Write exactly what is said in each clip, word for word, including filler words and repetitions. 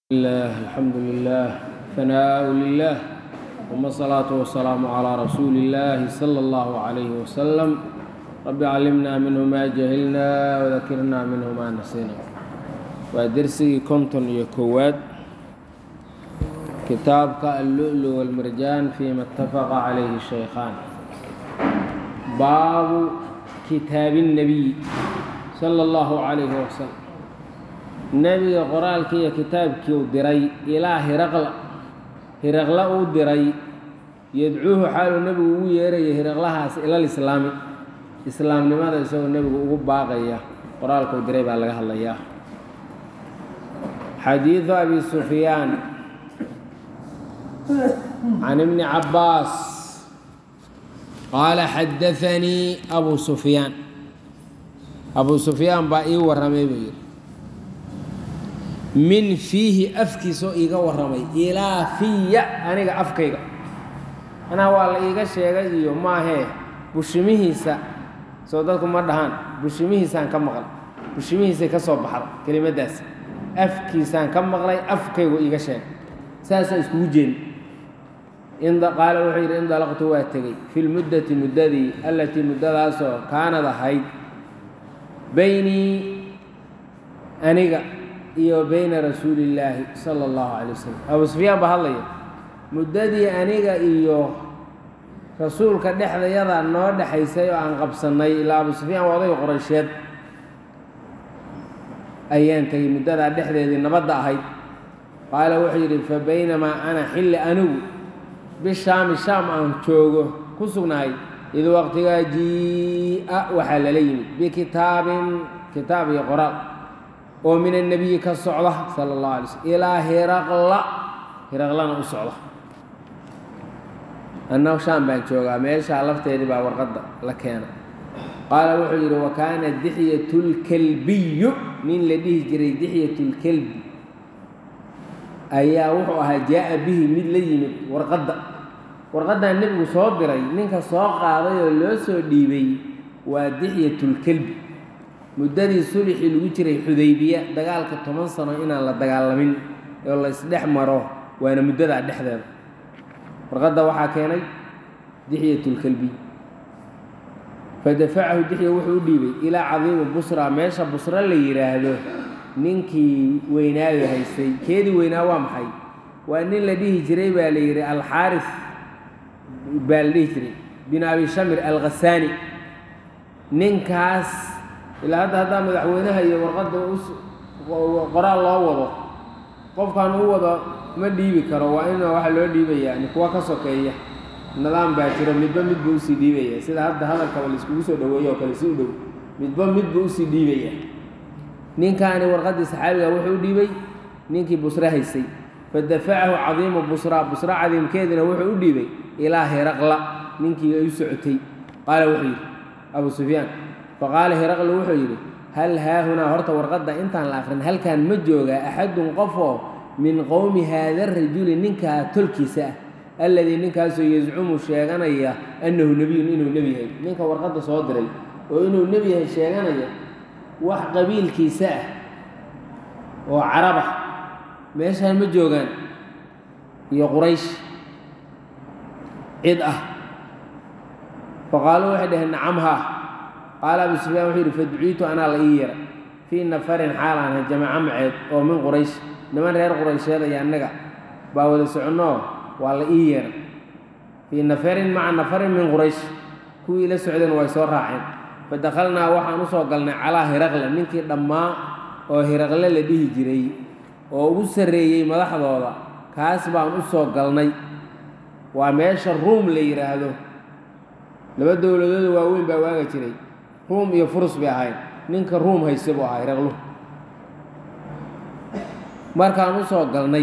الله الحمد لله ثناء لله ثم الصلاة والسلام على رسول الله صلى الله عليه وسلم رب علمنا منه ما جهلنا وذكرنا منه ما نسينا ودرسي كنتن يكواد كتابك اللؤلؤ والمرجان فيما اتفق عليه الشيخان باب كتاب النبي صلى الله عليه وسلم nebiga qoraalkii iyo kitaabkii uu diray ilaa hiraqla hiraqla uu diray yadcuuhu xaaluu nebigu ugu yeeraya hiraqlahaas ilal islaami islaamnimada isagoo nebigu ugu baaqaya qoraalka uu diray baa laga hadlayaa xadiidu abi sufyaan can ibni cabbaas qaala xadaanii abu sufyaan abu sufyaan baa ii warramay buu yidhi min fiihi afkiisoo iiga warramay ilaa fiya aniga afkayga anaa waa la iiga sheegay iyo maahee bushimihiisa soo dadku ma dhahaan bushimihiisaan ka maqlay bushimihiisay ka soo baxda kelimaddaas afkiisaan ka maqlay afkaygu iiga sheegay saasaa iskugu jeeni qaala wuxuu yidhi indalaqtu waa tegey fi lmuddati muddadii allatii muddadaasoo kaanad ahayd baynii aniga iyo bayna rasuulillaahi sala allahu calay wasalam abu sufyaan baa hadlaya muddadii aniga iyo rasuulka dhexdayada noo dhexaysay oo aan qabsannay ilaa abu sufyaan waa odayga qoraysheed ayaan tegey muddadaa dhexdeedii nabadda ahayd qaala wuxuu yidhi fa baynamaa ana xilli anigu bishaami shaam aan joogo ku sugnahay id waqtigaa jii-a waxaa lala yimid bikitaabin kitaab iyo qoraal oo min annebiyi ka socda sala allahu alay slm ilaa hiraqla hiraqlana u socda annagu shaam baan joogaa meeshaa lafteedii baa warqadda la keena qaala wuxuu yidhi wa kaana dixyatulkelbiyu nin la dhihi jiray dixyatulkelbi ayaa wuxuu ahaa jaa-a bihi mid la yimid warqadda warqaddan nebigu soo diray ninka soo qaaday oo loo soo dhiibay waa dixyatulkelbi muddadii sulixii lagu jiray xudaybiya dagaalka toban sano inaan la dagaalamin oo la isdhex maro waana muddadaa dhexdeeda warqadda waxaa keenay dixyatulkelbiy fa dafacahu dixya wuxuu u dhiibay ilaa cadiimi busra meesha busra la yidhaahdo ninkii weynaayo haystay keedii weynaa waa maxay waa nin la dhihi jiray baa la yidhi alxaaris baa la dhihi jiray bin abi shamir alkhasaani ninkaas ilaa hadda haddaa madaxweynaha iyo warqadda qoraal loo wado qofkan u wado ma dhiibi karo waa in waxa loo dhiibayaa ni kuwa ka sokeeya nidaam baa jiro midba midba usii dhiibaya sida hadda hadalkaba la iskugu soo dhaweeyo oo kale si u dhow midba midba usii dhiibaya ninkaani warqaddii saxaabiga wuxuu u dhiibay ninkii busre haysay fa dafacahu cadiimu busra busra cadiimkeedina wuxuu u dhiibay ilaa hiraqla ninkii ay u socotay qaala wuxuu yidhi abu sufyaan faqaala hiraqlu wuxuu yidhi hal haahunaa horta warqadda intaan la akrin halkaan ma joogaa axadun qofoo min qowmi haada rajuli ninkaa tolkiisa ah alladii ninkaasoo yascumu sheeganaya annahu nebiyun inuu nebi yahay ninka warqadda soo diray oo inuu nebi yahay sheeganaya wax qabiilkiisa ah oo caraba meeshaan ma joogaan iyo quraysh cid ah faqaaluu waxay dhaheen nacamhaa qaala abu sufyaan wuxuu yidhi fadcuitu anaa la ii yeeray fii nafarin xaalaanha jamaco maceed oo min quraysh niman reer quraysheed ayaa annaga baa wada soconoo waa la ii yeeray fii nafarin maca nafarin min quraysh kuwii la socdeen way soo raaceen fa dakhalnaa waxaan u soo galnay calaa hiraqla ninkii dhammaa oo hiraqle la dhihi jiray oo ugu sarreeyey madaxdooda kaas baan u soo galnay waa meesha ruum la yidhaahdo laba dowladooda waaweyn baa waaga jiray ruum iyo furus bay ahayd ninka ruum hayse buu ahaa hiraqlu markaan u soo galnay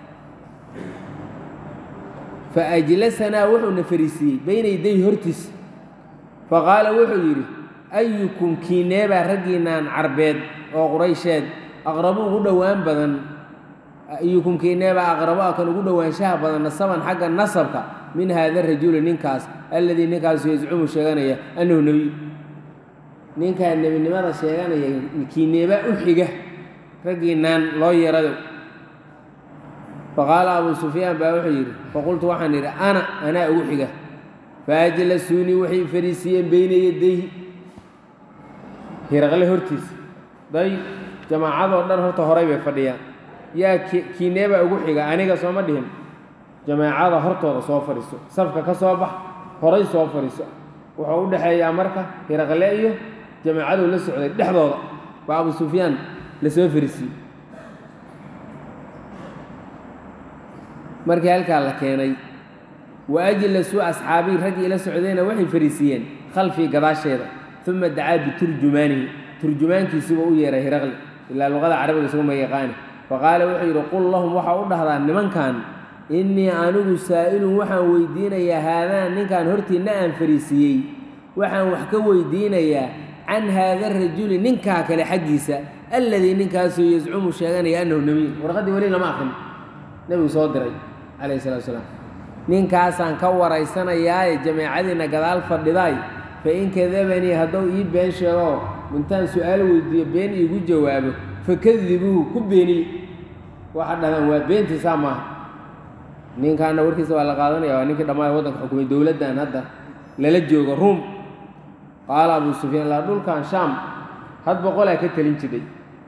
fa ajlasanaa wuxuuna fariisiiyey bayna yaday hortiis fa qaala wuxuu yidhi ayukum kiineebaa raggiinaan carbeed oo quraysheed aqrabu ugu dhowaan badan ayukum kiineebaa aqrabo a kan ugu dhowaanshaha badan nasaban xagga nasabka min haada rajuli ninkaas alladii ninkaasu yascumu sheeganaya annahu nebiy ninkaa nebinimada sheeganaya kiineebaa u xiga raggiinaan loo yeerayo faqaala abuu sufyaan baa wuxuu yidhi faqultu waxaan idhi ana anaa ugu xiga faajlasuunii waxay fariisiiyeen beyna yadayhi hiraqle hortiisa day jamaacadoo dhan horta horay bay fadhiyaan yaa kiineebaa ugu xiga aniga sooma dhihin jamaacada hortooda soo fadhiiso safka ka soo bax horay soo fadhiiso wuxuu u dhexeeyaa marka hiraqle iyo jamaacaduu la socday dhexdooda baa abuu sufyaan la soo fariisiiyey markii halkaa la keenay wa ajlasuu asxaabii raggii ila socdayna waxay fariisiiyeen khalfii gadaasheeda uma dacaa biturjumaanihi turjumaankiisiiba u yeeray hiraqle ilaa luqada carabiga isaguma yaqaani faqaala wuxuu yidhi qul lahum waxaa u dhahdaa nimankan innii anigu saa'ilun waxaan weydiinayaa haadaan ninkaan hortiinna aan fariisiiyey waxaan wax ka weydiinayaa can haada rajuli ninkaa kale xaggiisa alladii ninkaasoo yascumu sheeganaya annahu nebiy warqaddii weli lama aqrin nebigu soo diray calayhi salatu wasalaam ninkaasaan ka waraysanayaaye jameecadiinna gadaal fadhidaay fa in kadabanii hadduu ii been sheego intaan su-aal weydiiyo been iigu jawaabo fakadibuuhu ku beeniye waxa dhahdaan waa beentiisaa maaha ninkaana warkiisa waa la qaadanaya waa ninkii dhammaay waddanka xukumay dowladdan hadda lala joogo ruum qaala abuu sufyaan laa dhulkan shaam had boqolaa ka telin jiray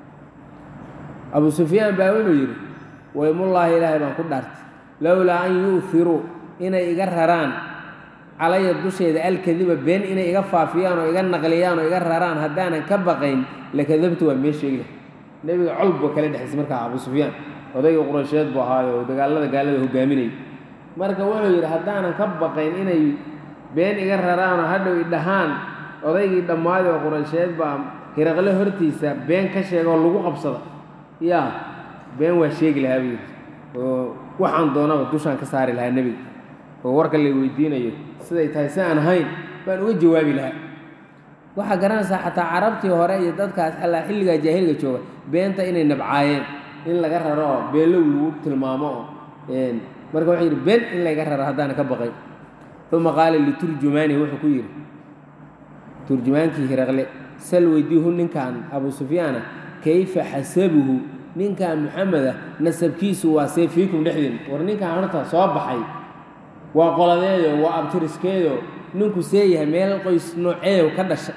abuu sufyaan baa wuxuu yidhi waymullaahi ilaahay baan ku dhaartay lowlaa an yu'firuu inay iga raraan calaya dusheeda alkadiba been inay iga faafiyaan oo iga naqliyaan oo iga raraan haddaanan ka baqayn lakadabtu waa mee sheegi lahay nebiga col buu kala dhexaysay markaa abuu sufyaan odayga quraysheed buu ahaayo oo dagaalada gaalada hogaaminayay marka wuxuu yidhi haddaanan ka baqayn inay been iga raraan oo hadhow idhahaan odaygii dhammaaday oo quraysheed baa hiraqle hortiisa been ka sheega oo lagu qabsada yaa been waa sheegi lahaa buu yidhi oo waxaan doonaba dushaan ka saari lahaa nebiga oo warka la weydiinayo siday tahay si aan ahayn baan uga jawaabi lahaa waxaa garanaysaa xataa carabtii hore iyo dadkaas allaa xilligaa jaahiliga jooga beenta inay nabcaayeen in laga raro oo beenlow lagu tilmaamo oo marka wuxuu yidhi been in layga raro haddaana ka baqay uma qaala liturjumaanihi wuxuu ku yidhi turjumaankii hiraqle sal weydiihu ninkan abuu sufyaana kayfa xasabuhu ninkan maxameda nasabkiisu waa see fiikum dhexdiin war ninkan horta soo baxay waa qoladeedo waa abtiriskeedo ninku see yahay meel qoys nooceeyo ka dhasha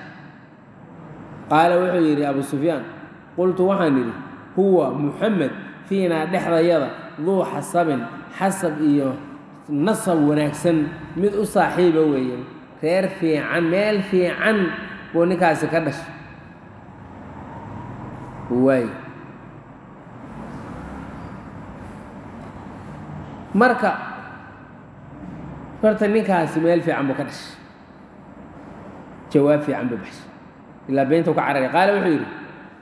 qaala wuxuu yidhi abuu sufyaan qultu waxaan idhi huwa muxamed fiinaa dhexdayada duu xasabin xasab iyo nasab wanaagsan mid u saaxiiba weeye reer fiican meel fiican buu ninkaasi ka dhashay waay marka horta ninkaasi meel fiican buu ka dhashay jawaab fiican buu baxshay ilaa beenta u ka cararay qaale wuxuu yidhi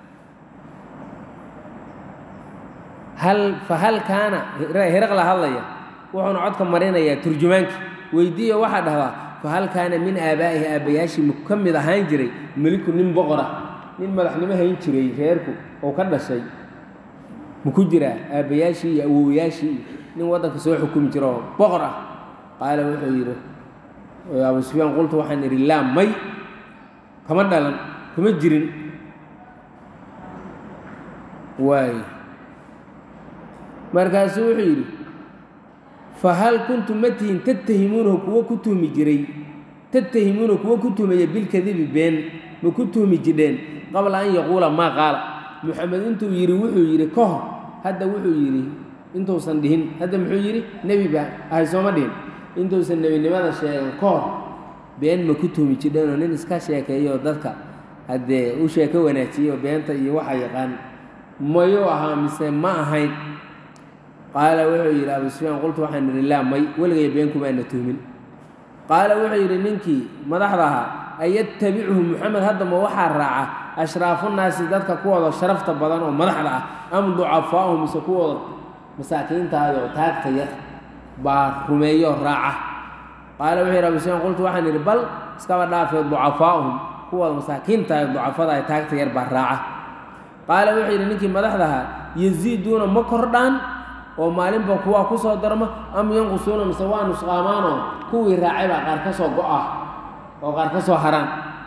hal fa hal kaana hiraqla hadlaya wuxuuna codka marinayaa turjumaankii weydiiyo waxaa dhahdaa fa hal kaana min aabaa'ihi aabbayaashii ma ka mid ahaan jiray meliku nin boqor ah nin madaxnimo hayn jiray reerku oo ka dhashay ma ku jiraa aabbayaashii iyo awowayaashii nin waddanka soo xukumi jira oo boqor ah qaala wuxuu yidhi abuu sufyaan qultu waxaan idhi laa may kama dhalan kuma jirin waay markaasuu wuxuu yidhi fa hal kuntum ma tihin tattahimuunahu kuwo ku tuhmi jiray tattahimuunahu kuwo ku tuhmaya bilkadibi been ma ku tuhmi jidheen qabla an yaquula maa qaala muxamed intuu yidhi wuxuu yidhi ka hor hadda wuxuu yidhi intuusan dhihin hadda muxuu yidhi nebi baa ahay sooma dhihin intuusan nebinimada sheegan ka hor been ma ku tuhmi jidheenoo nin iska sheekeeyo dadka haddee u sheeko wanaajiyey oo beenta iyo waxa yaqaan mayuu ahaa mise ma ahayn qaala wuxuu yidhi abuu sufyaan qultu waxaan idhi laa may weligaya been kumaana tuhmin qaala wuxuu yidhi ninkii madaxda ahaa ayattabicuhu muxamed hadda ma waxaa raaca ashraafunnaasi dadka kuwooda sharafta badan oo madaxda ah am ducafaa'uhu mise kuwooda masaakiintaada oo taagta yar baa rumeeyo raaca qaala wuxuu yidhi abuu sufyaan qultu waxaan idhi bal iskaba dhaafee ducafaa'uhum kuwooda masaakiintaada ducafada ay taagta yar baa raaca qaala wuxuu yidhi ninkii madaxda ahaa yaziiduuna ma kordhaan oo maalinba kuwaa ku soo darma am yanqusuuna mise waa nusqaamaanoo kuwii raacay baa qaar ka soo go-ah oo qaar ka soo haraan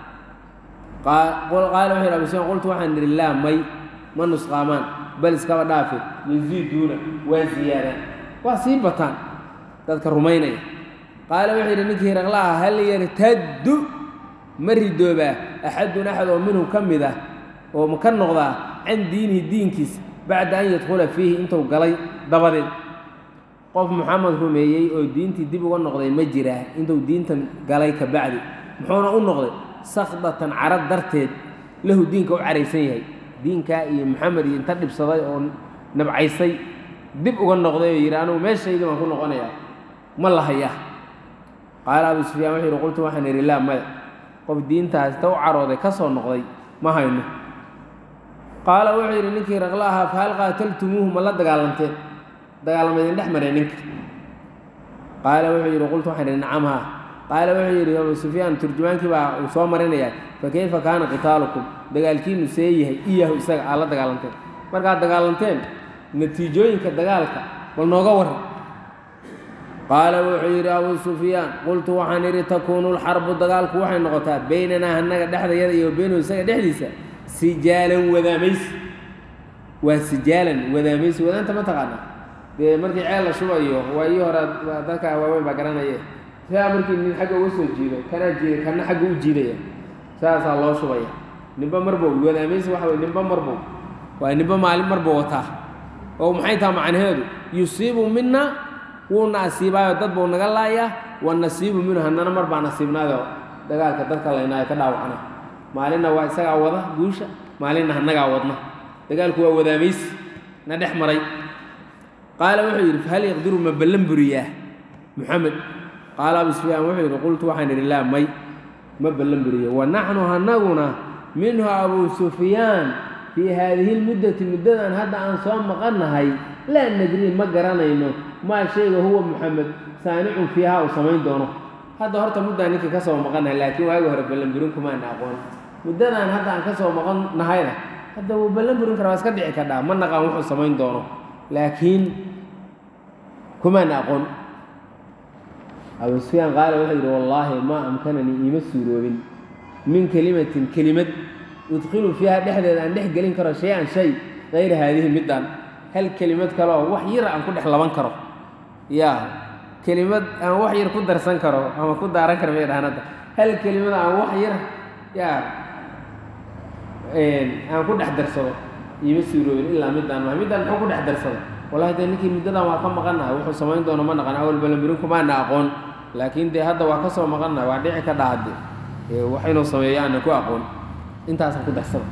qaala wuxuu yidhi abuu sufyaan qultu waxaan idhi laa may ma nusqaamaan bal iskaba dhaafe yaziiduuna waa ziyaadaan واسيبتان تذكر رمينية قال وحيد نكي رغلاها هل يرتد مريدوبا أحد أحد منهم كم ذا ومكان نغضا عن دينه الدين كيس بعد أن يدخل فيه أنت وقلي دبرين قف محمد رميي أو دينتي دب والنغضي مجرى أنت ودينتم قليك بعد محونا النغضي سخطة عرض درتين له دينك وعريسيه دينك يا محمد ينتدب صداي أو نبعيسي دب والنغضي يرانو ماشي إذا ما كنا قنيا ما الله هياه قال أبو سفيان وحيد قلت وحنا لله ما قف دينتها استو عرضي كسر النغضي ما هينه قال وحيد نكي رغلاها فهل قاتلتموهم ولا دقالنتين دقالمين دحمر نك قال وحيد قلت وحنا نعمها قال وحيد يا أبو سفيان ترجمان كبا وصوم مرينا فكيف كان قتالكم دقالكين سيئه إياه إساق على دقالنتين مرقى دقالنتين نتيجوين كدقالك والنوغور قال وحيد يا أبو سفيان قلت وحنا تكون الحرب دقالك وحنا نغطات بيننا هنك دحد يدي وبينه إساق دحديسا سجالا وذا ميس وسجالا وذا ميس وذا أنت ما تقعنا dee markii ceel la shubayo waa ii hore dadka waaweyn baa garanaya sidaa markii nin xagga uga soo jiido kana jiido kana xagga u jiidaya saasaa loo shubaya ninba marbow wadaamaysi waxa wey ninba marbow waa ninba maalin marbow wataa oo maxay taha macnaheedu yusiibu mina wuuna asiibaayo dad buu naga laayaa wanasiibu minhu hannana mar baa nasiibnaado dagaalka dadka laynaayo ka dhaawacna maalinna waa isagaa wada guusha maalinna hannagaa wadna dagaalku waa wadaamaysi na dhex maray قال وحيد فهل يقدر ما بلنبرياه محمد قال أبو سفيان وحيد قلت وحين لله مي ما بلنبرياه ونحن هنغنا منها أبو سفيان في هذه المدة المدة أن هذا عن صوم مقرنا هاي لا ندري ما قرانا إنه ما شيء هو محمد صانع فيها وصمين دونه هذا هرت مدة أنك كسر مقرنا لكن وهاي وهرب بلنبرينكم ما نقول مدة أن هذا عن كسر مقرنا هاي هذا هو بلنبرين كراس كدعي كذا ما نقول وحنا صمين دونه لكن كما نقول أبو سفيان قال وحيد والله ما أمكنني يمسوا روبين من كلمة كلمة يدخلوا فيها دحدة أن دح قلين كرا شيئا شيء غير هذه المدة هل كلمة كلا وحير أن كل حلوان كرا يا كلمة أن وحير كل درسان كرا أما كل داران كرا مير هندا هل كلمة أن وحير يا أن كل حدر سوا يمسوا روبين إلا مدة ما مدة أن كل حدر سوا والله ده نكى مدة ما كم مقنا وحنا سمين دون ما نقنا أول بلنبرينكم ما نقول لكن ده هذا وكسر مقنا وعدي كذا عدي وحين سميان نكو أقول أنت أصلا كده سوا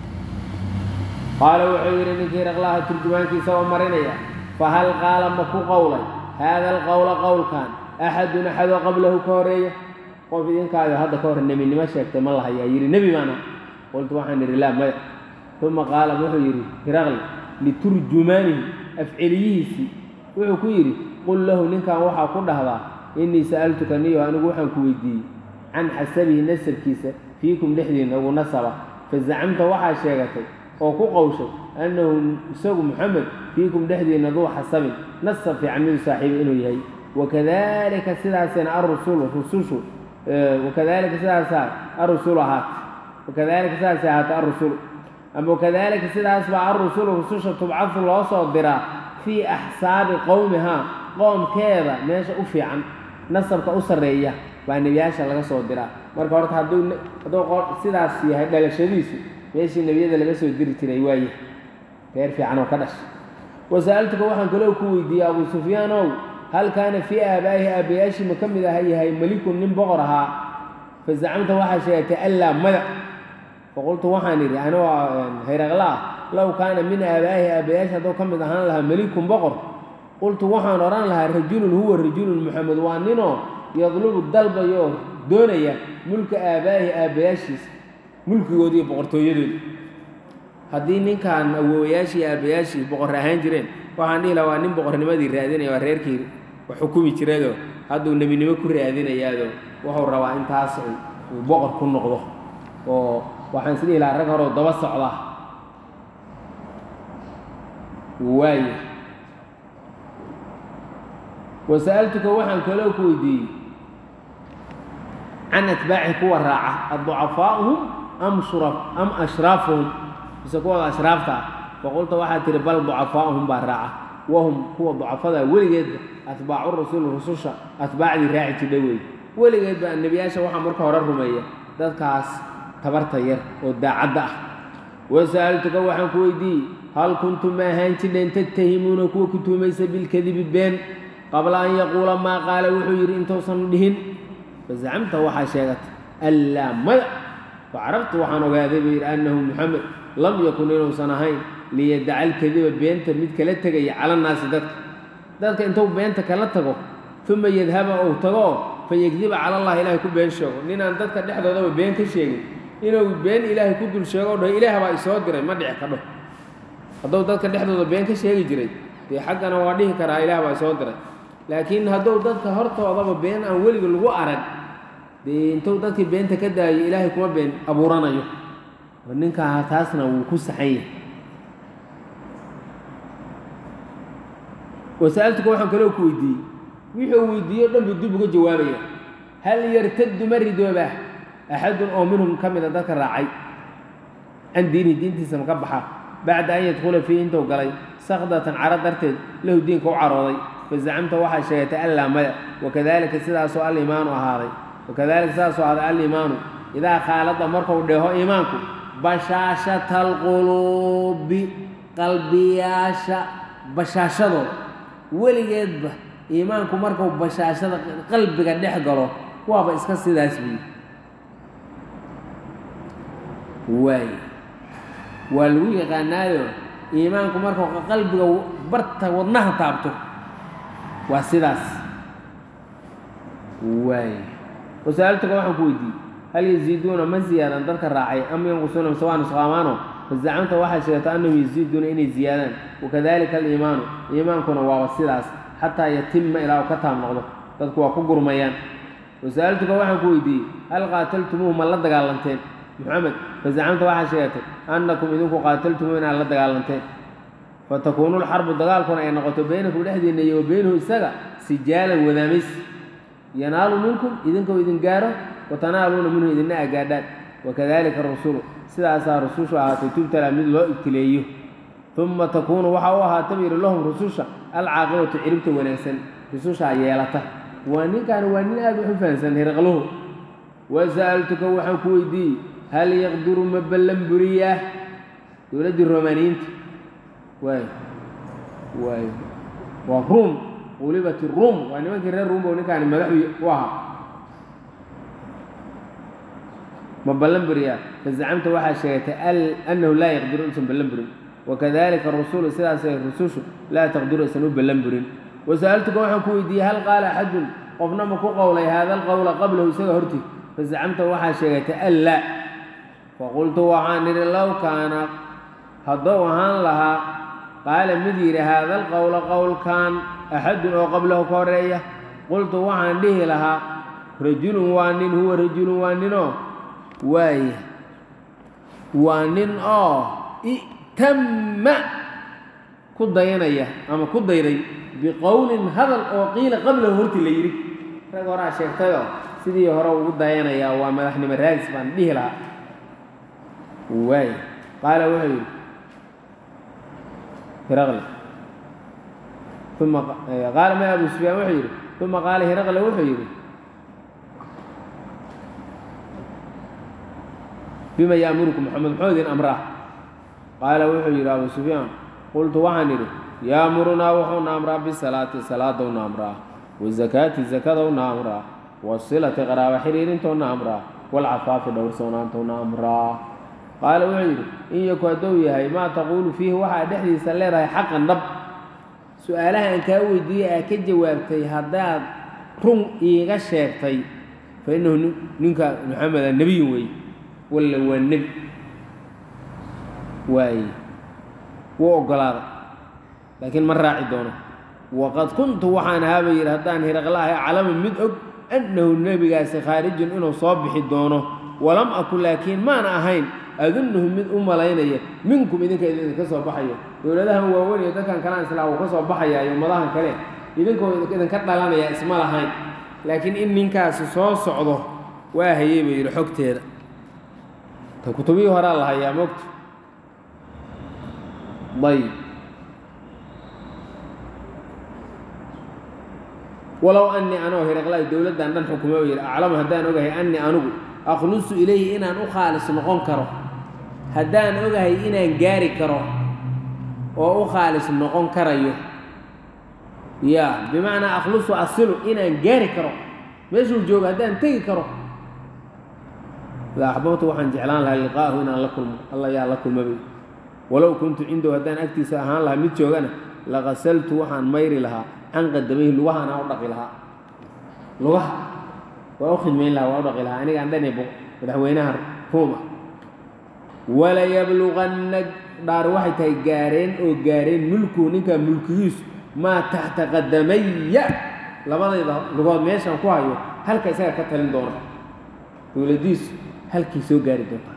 قال وحير نكى رجلها ترجمان كي سوا مرينا فهل قال مكو قولا هذا القول قول كان أحد أحد قبله كورية وفي ذلك هذا كور النبي اللي ما شكت ما الله يجري النبي معنا قلت واحد لله ما ثم قال وحير رجل لترجمانه أفعليسي وحكيري قل له نكا وحا كلها إني سألتك نيو أنا وحا كويدي عن حسبه نسب كيسة فيكم لحدين أو نصرة فزعمت وحا شيغتي أو كوقوشك أنه سوق محمد فيكم لحدين ذو حسب نصب في عمل صاحب إنه يهي وكذلك سلاسين الرسول رسوشه وكذلك سلاسين الرسول هات وكذلك سلاسين هات الرسول أما كذلك سيدا أسبع الرسول والرسول تبعث الله صدرا في أحساب قومها قوم كذا ماشي أفي عن نصر كأسر ريا وأن ياشا لغا صدرا مركا ورد هدو هدو سيدا أسيا هيدا لشديس ماشي النبي هذا لغا صدري تريواي يرفع عنه كدش وسألتك وحن كلو كويدي أبو سفيان هل كان في آبائه أبياشي مكملة هي هي ملك من بغرها فزعمت واحد شيء يتألى مدى فقلت وحاني أنا هيرغلا لو كان من آبائه أبياش هذا كم دهان لها ملك بقر قلت وحان ران لها رجل هو الرجل المحمد وانينو يطلب الدلب يو دونيا ملك آبائه أبياش ملك يودي بقرتو يدل هدين كان أبوياشي أبياشي بقر رهان جرين وحاني لو أنين بقر نمدي رادين يورير كير وحكومي ترادو هذا النبي نمكر رادين يادو وهو روائن تاسع وبقر كن نقضه وحن سيدي إلى رجل ودبس الله واي وسألتك وحن كلوك ودي عن أتباعه قوة الراعة الضعفاءهم أم شرف أم أشرافهم يسقوا أشرافها فقلت واحد تربل ضعفاءهم بالراعة wahum kuwa ducafada weligeedba atbaacu rasuul rususha atbaacdii raaci jidhay wey weligeedba nebiyaasha waxaa marka hore rumeeya dadkaas tabarta yar oo daacadda ah wasa'altuka waxaan ku weydiiyey hal kuntum ma ahaan jidheen tattahimuuna kuwa ku tuumaysa bilkadibi been qabla an yaquula maa qaala wuxuu yidhi intuusan dhihin fazacamta waxaa sheegatay allaa maya facaraftu waxaan ogaaday buu yidhi annahu muxamed lam yakun inuusan ahayn liyadaca alkadiba beenta mid kala tegaya cala nnaasi dadka dadka intuu beenta kala tago uma yadhaba ou tago fayagdiba cala allah ilaahay ku been sheego ninaan dadka dhexdoodaba been ka sheegin inuu been ilaahay ku dul sheego o dhaho ilaah baa isoo diray ma dhici kadho hadduu dadka dhexdooda been ka sheegi jiray dee xaggana waa dhihi karaa ilaah baa isoo diray laakiin hadduu dadka hortoodaba been aan weliga lagu arag dee intuu dadkii beenta ka daayo ilaahay kuma been abuuranayo ninkaa taasna wuu ku saxan yahay wasa'altuka waxaan kaloo ku weydiiyey wuxuu weydiiye o dhan buu dib uga jawaabaya hal yartaddu ma ridooba axadun oo minhum ka mida dadka raacay can diinihi diintiisa ma ka baxa bacda an yadkhula fiihi intuu galay sakdatan caro darteed lahu diinka u carooday fazacamta waxaa sheegatay allaa maya wakadalika sidaasoo aliimaanu ahaaday wakadalika sidaasoo ahaaday aliimaanu idaa khaalada markuu dheeho iimaanku bashaashata alquluubi qalbiyaasha bashaashadooda weligeedba iimaanku markuu bashaashada qalbiga dhex galo waaba iska sidaas buyi waay waa lagu yaqaanaayo iimaanku markuu qalbiga barta wadnaha taabto waa sidaas waay wasa'altuka waxaan ku weydiiyey hal yaziiduuna ma ziyaadan dadka raacay am yanqusuuna mise waa nusqaamaano fazacamta waxaa sheegata annahum yaziiduuna inay ziyaadaan wakadalika aliimaanu iimaankuna waaba sidaas xataa yatima ilaa u ka taab noqdo dadku waa ku gurmayaan wasa'altuka waxaan ku weydiiyey hal qaataltumuuhu ma la dagaalanteen muxamed fazacamta waxaa sheegatay annakum idinku qaataltumuuhu inaad la dagaalanteen fatakuunu lxarbu dagaalkuna ay noqoto baynakum dhexdiinna iyo wa baynahu isaga sijaalan wadaamis yanaalu minkum idinkoo idin gaaro watanaaluuna minhu idinna agaadhaan wakadalika arusulu sidaasaa rusushu ahaatay tubtalaa mid loo ibtileeyo uma takuunu waxaa u ahaata buu yidhi lahum rususha alcaaqibatu ciribta wanaagsan rusushaa yeelata waa ninkaani waa nin aad wax u fahansan hiraqluhu wasa'altuka waxaan ku weydiiyey hal yaqdiru ma ballan buriyaa dowladdii romaaniyiinta waay waay waa ruum qulibat ruum waa nimankii reer ruum bou ninkaani madaxu u ahaa ma ballan buriyaa fazacamta waxaa sheegatay annahu laa yaqdiru inuusan ballan burin wakadalika arusulu sidaasay rusushu laa taqdiru aysan u ballan burin wasa'altuka waxaan ku weydiiyey hal qaala axadun qofna ma ku qowlay haada alqowla qablahu isaga hortii fazacamta waxaa sheegatay allaa faqultu waxaan idhi low kaana haddou ahaan lahaa qaala mid yidhi haada alqowla qowlkan axadun oo qablahu ka horeeya qultu waxaan dhihi lahaa rajulun waa nin huwa rajulun waa ninoo waaya waa nin oo i'tamma ku dayanaya ama ku dayday biqowlin hadal oo qiila qablahu hortii la yidhi rag horaa sheegtayoo sidii hore ugu dayanayaa waa madaxnimo raadis baan dhihi lahaa waaya qaala wuxuu yidhi hiraqle uma qaala ma abu sufyaan wuxuu yidhi uma qaala hiraqle wuxuu yidhi bima ya'murukum maxamed muxuu idin amraa qaala wuxuu yidhi abu sufyaan qultu waxaan idhi yaamurunaa wuxuuna amraa bisalaati salaadowna amraa wazakaati zakadowna amraa wasilati qaraaba xiriirintowna amraa walcafaafi dhowrsoonaantowna amraa qaala wuxuu yidhi in yaku haddou yahay maa taquulu fiihi waxaa dhexdiisa leedahay xaqan dhab su-aalaha aan kaa weydiiyey aa ka jawaabtay haddaad run iiga sheegtay fa innahu ninka maxameda nebiyun wey walla waa nebi waaye wuu oggolaaday laakiin ma raaci doono waqad kuntu waxaan ahaaba yidhi haddaan hiraqla ahay calama mid og annahu nebigaasi khaarijun inuu soo bixi doono walam akun laakiin maana ahayn adunnuhu mid u malaynaya minkum idinka idinka soo baxayo dowladahan waaweyn iyo dadkan kalaan islaa uu ka soo baxayaa iyo ummadahan kale idinkoo idinka dhalanaya isma lahayn laakiin in ninkaasi soo socdo waa hayey buu yidhi xogteeda ta kutubihii horaa la hayaa mogta ayb walow annii anoo hiraqlaay dowladdan dhan xukumo yidhi aclamu haddaan ogahay annii anugu akhlusu ilayhi inaan u khaalis noqon karo haddaan ogahay inaan gaari karo oo u khaalis noqon karayo ya bimacnaa akhlusu asilu inaan gaari karo meeshuu joogo haddaan tegi karo la axbabtu waxaan jeclaan lahaa liqaahu inaan la kulmo alla yaa la kulmabay walow kuntu cindahu haddaan agtiisa ahaan lahaa mid joogana laqasaltu waxaan mayri lahaa can qadamayhi lugaha anaa u dhaqi lahaa lugaha waa u khidmayn lahaa waa u dhaqi lahaa anigaan dhanebo madaxweynaha ruuma walayabluganna dhaar waxay tahay gaareen oo gaareen mulkuhu ninkaa mulkigiisu maa taxta qadamaya labadayda lugood meeshaan ku hayo halka isaga ka talin doona dowladiisu halkii soo gaari doontaa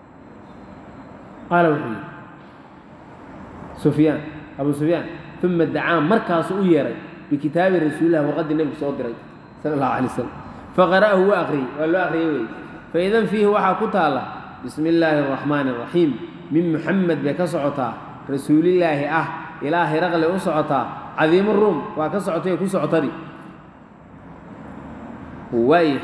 qaala wuxuu yidhi sufyaan abu sufyaan uma dacaa markaasu u yeeray bikitaabi rasuulilah warqaddii nebigu soo diray sala allahu calay wasalam faqara'ahu waa akhriyey waa loo akhriyey wey faidan fiihi waxaa ku taalla bismi illaahi araxmaani araxiim min muxamed bay ka socotaa rasuulillaahi ah ilaa hiraqle u socotaa cadiimu ruum waa ka socotay ku socotadi waaya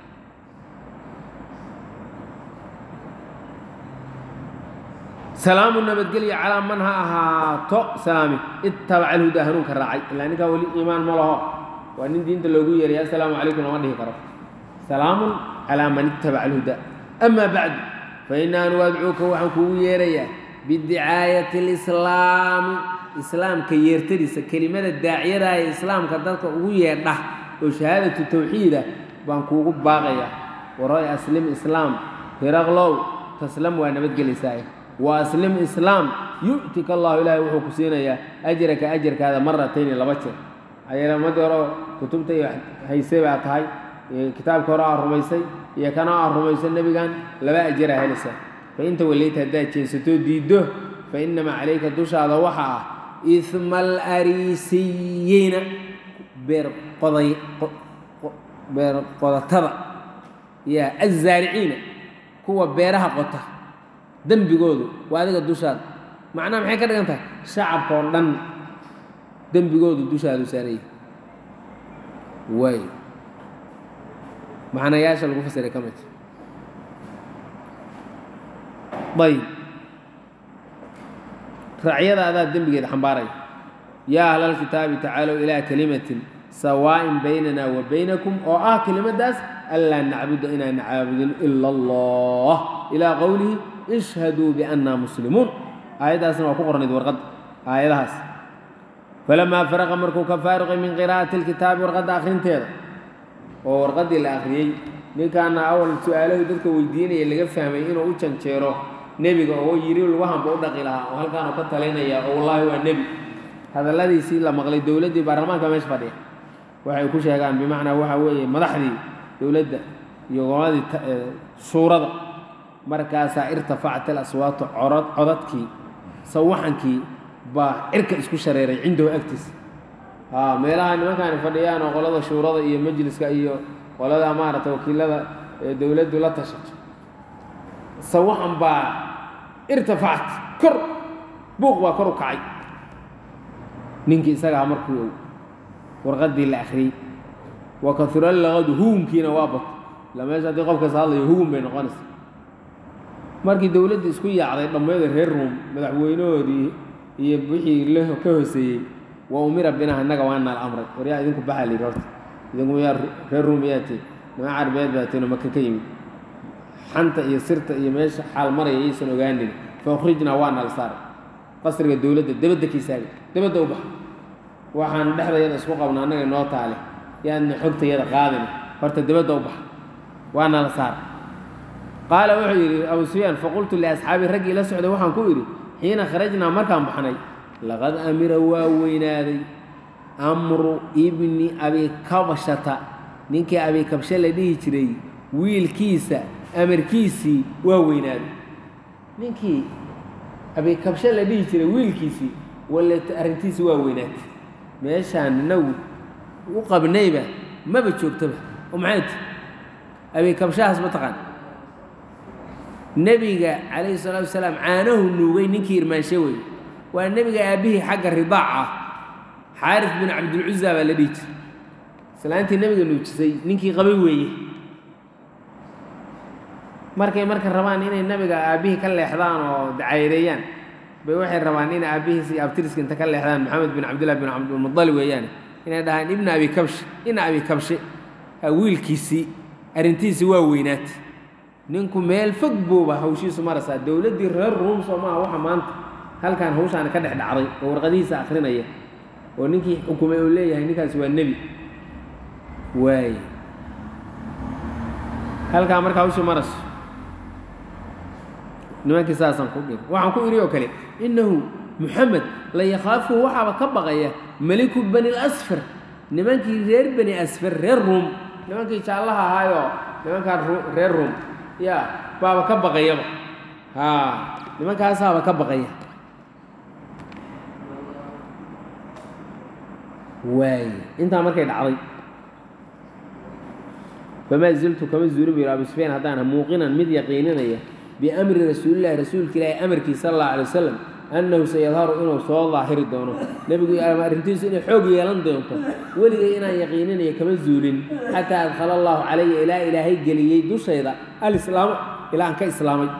salaamu nabadgelya calaa man ha ahaato salaami ittabaca alhudaa hanuunka raacay ilaa ninkaa weli iimaan ma laho waa nin diinta loogu yeeray assalaamu calaykum lama dhihi karo salaamun calaa man ittabaca alhudaa amaa bacdu fa inna anu adcuuka waxaan kuugu yeerayaa bidicaayati alislaami islaamka yeertadiisa kelimada daaciyada ee islaamka dadka ugu yeedha oo shahaadatu tawxiida baan kuugu baaqayaa waroy aslim islaam hiraqlow taslam waa nabadgelaysaa wa aslim islaam yu'tika allahu ilaahay wuxuu ku siinayaa ajraka ajarkaada maratayni laba jeer ayalamadii hore kutubta iyo haysay baa tahay kitaabka hore aa rumaysay iyo kana aa rumayso nebigan laba ajaraa helaysaa fa inta wallayta haddaad jeensatoo diiddo fa innamaa calayka dushaada waxa ah isma alariisiyiina beer qoday beer qodatada yaa azzaariciina kuwa beeraha qota dembigoodu waa adiga dushaada macnaha maxay ka dhigan tahay shacabka oo dhan dembigoodu dushaadu saarayay waay macnayaasha lagu fasiray ka mid ayb racyada adaa dembigeeda xambaaraya yaa ahla alkitaabi tacaalow ilaa kalimatin sawaa'in baynana wa baynakum oo ah kelimadaas anlaa nacbuda inaan caabudin ila allah ilaa qowlihi ishhaduu biannaa muslimuun aayaddaasna waa ku qornayd warqadda aayadahaas falamaa faraqa markuu ka faaruqay min qiraa'ati alkitaabi warqadda akhrinteeda oo warqaddii la akhriyey ninkaana awal su-aalahu dadka weydiinaya laga fahmay inuu u janjeero nebiga oo yidhi lugahanba u dhaqi lahaa oo halkaanu ka talinaya oo wallaahi waa nebi hadalladiisii la maqlay dowladdii baarlamaanka meesha fadhiya waxay ku sheegaan bimacnaa waxa weeye madaxdii dowladda iyo goladii suurada markaasaa irtafacat alaswaatu corod codadkii sawaxankii baa cirka isku shareeray cindahu agtiisa meelaha nimankaani fadhiyaan oo qolada shuurada iyo majliska iyo qolada maaragtay wakiilada ee dowladdu la tashato sawaxan baa irtafacat kor buuq baa kor u kacay ninkii isagaa markuu warqaddii la akhriyey wa kahura laqadu hugunkiina waa bato ila meesha haddii qofkaas hadlayo hugun bay noqonaysa markii dowladdii isku yaacday dhammeeda reer ruum madaxweynahoodii iyo wixii la ka hooseeyey wa umira binaha innaga waa naal amray waryaa idinku baxaa la yidhi horta idinku miyaa reer ruum miyaa tihin niman carbeed baa tihin oo maka ka yimid xanta iyo sirta iyo meesha xaal maraya aysan ogaanin fa ukhrijnaa waa naal saaray qasriga dowladda dabadda kiisaaga dabadda u baxa waxaan dhexdayada isku qabna annaga noo taale yaadna xogtayada qaadina horta dabadda u baxa waa naal saaray qaala wuxuu yidhi abu sufyaan faqultu liasxaabi raggii la socday waxaan ku idhi xiina kharajnaa markaan baxnay laqad amira waa weynaaday amru ibni abikabshata ninkii abikabshe la dhihi jiray wiilkiisa amarkiisii waa weynaaday ninkii abikabshe la dhihi jiray wiilkiisii walla arrintiisii waa weynaatay meeshaan inagu u qabnayba maba joogtaba oo maxay ti abikabshahaas ma taqaan nebiga calayhi salaatu wasalaam caanahu nuugay ninkii irmaanshe wey waa nebiga aabbihii xagga ridaac ah xaaris bin cabdilcuza baa la dhihi jiray islaantii nabiga nuujisay ninkii qabay weeye markay marka rabaan inay nabiga aabihii ka leexdaan oo dacayreeyaan bay waxay rabaan in aabihiis iyo abtiriska inta ka leexdaan maxamed bin cabdillah bin cabdilmudalib weeyaan inay dhahaan ibna abi kabsh ina abi kabshe wiilkiisii arrintiisii waa weynaatay ninku meel fog buuba hawshiisu marasaa dowladdii reer ruum soo maaha waxa maanta halkan hawshaani ka dhex dhacday oo warqadihiisa akhrinaya oo ninkii xukumay uu leeyahay ninkaasi waa nebi waay halkaa marka hawshii maraso nimankii saasaan ku dhir waxaan ku idhi oo kale innahu muxamed la yakhaafuhu waxaaba ka baqaya meliku bani lasfar nimankii reer bani asfar reer ruum nimankii jaallaha ahaayoo nimankaan reer ruum ya baaba ka baqayaba haa nimankaasaaba ka baqaya waay intaa markay dhacday famaa ziltu kama zuuli bu yidhi abu sufyaan haddaan muuqinan mid yaqiininaya biamri rasuulillahi rasuulka ilaahi amarkiisa sala allahu alay wasalam annahu sayadharu inuu soo daahiri doono nebigu arrintiisu inay xoog yeelan doonto weligay inaan yaqiininayo kama zuulin xataa adkhala allahu calaya ilaa ilaahay geliyey dushayda alislaamo ilaa aan ka islaamay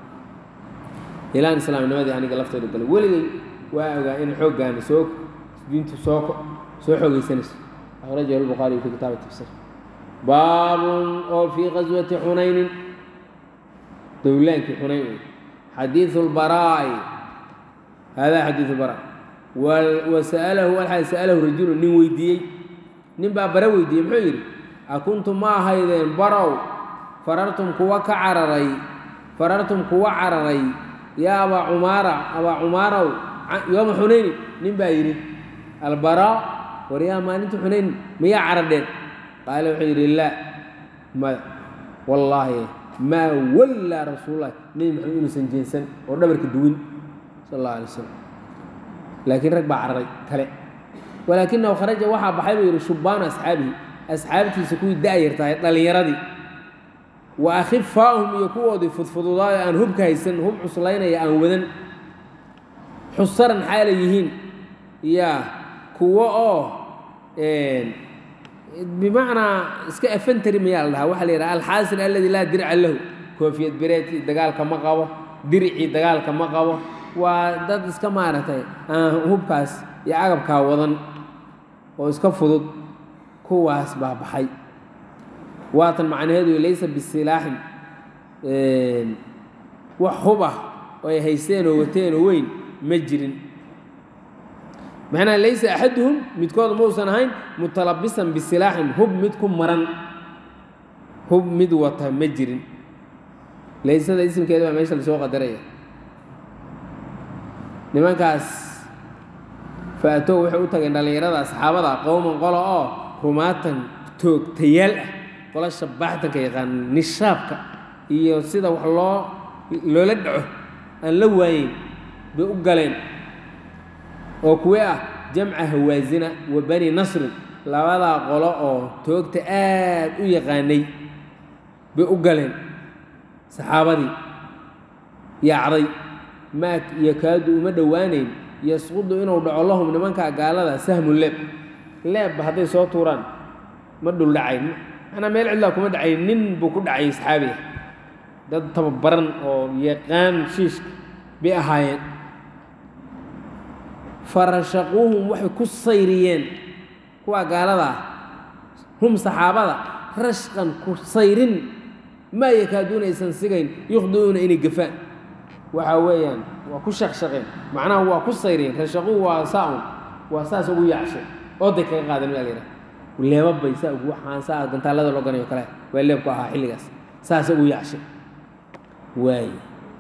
ilaan islaamnimadii aniga laftayda galay weligay waa ogaa in xooggaani soo diintu soo soo xoogaysanayso akhrajahu albukhaariyu fi kitaabi tafsiir baabun oo fii qaswati xunaynin dowlaankii xunayn wey xadiidu lbaraa'i hada xadiidu lbaraa wa sa'alahu alxaal sa'alahu rajulu nin weydiiyey nin baa bara weydiiyey muxuu yidhi akuntum ma ahaydeen barow farartum kuwa ka cararay farartum kuwa cararay yaa abaa cumaara abaa cumaarow yooma xunayni nin baa yidhi albaraa war yaa maalinta xunayn miyaa caradheen qaala wuxuu yidhi laa maya wallaahi maa wallaa rasuulullahi nebi maxamed inuusan jeensan oo dhabarka duwin sal allahu alay wasalam laakiin rag baa cararay kale walaakinahu kharaja waxaa baxay buu yidhi shubbaanu asxaabihi asxaabtiisa kuwii da'yartahay dhallinyaradii wa akhifaahum iyo kuwoodii fudfududaayo aan hubka haysan hub cuslaynaya aan wadan xusaran xaala yihiin yaa kuwo oo bimacnaa iska afantari mayaa la dhahaa waxaa la yidhaha alxaasil aladi laa dirca lahu koofiyad bereedkii dagaalka ma qabo diricii dagaalka ma qabo waa dad iska maaragtay aan hubkaas iyo agabkaa wadan oo iska fudud kuwaas baa baxay waatan macnaheedu laysa bisilaaxin wax hub ah oo ay haysteen oo wateen oo weyn ma jirin macnaha laysa axaduhum midkooda mausan ahayn mutalabisan bisilaaxin hub mid ku maran hub mid wata ma jirin laysada isimkeeda baa meesha lasoo qadaraya nimankaas fa-atow waxay u tageen dhallinyarada asxaabada qowman qolo oo rumaatan toogtayaal ah qola shabaaxtanka yaqaan nishaabka iyo sida wax loo loola dhaco aan la waayeyn bay u galeen oo kuwee ah jamca hawaasina wa bani nasrin labadaa qolo oo toogta aad u yaqaanay bay u galeen saxaabadii yaacday maak iyo kaadu uma dhowaanayn yasqudu inuu dhaco lahum nimankaa gaalada sahmu leeb leebba hadday soo tuuraan ma dhul dhacayn manaa meel cidlaa kuma dhacayn nin buu ku dhacay saxaabi ah dad tababaran oo yaqaan shiishka bay ahaayeen farashaquuhum waxay ku sayriyeen kuwaa gaalada ah hum saxaabada rashqan ku sayrin maa yakaaduuna aysan sigayn yukhdiuuna inay gafaan waxaa weeyaan waa ku shaqshaqeen macnaha waa ku sayriyeen rashaquu waa saa-un waa saas ugu yaacshay ooday kaga qaadan maa layidhaha leebabay saa ugu waxaan saa gantaallada loo ganayo kale waa leebku ahaa xilligaas saasa ugu yaacshay waay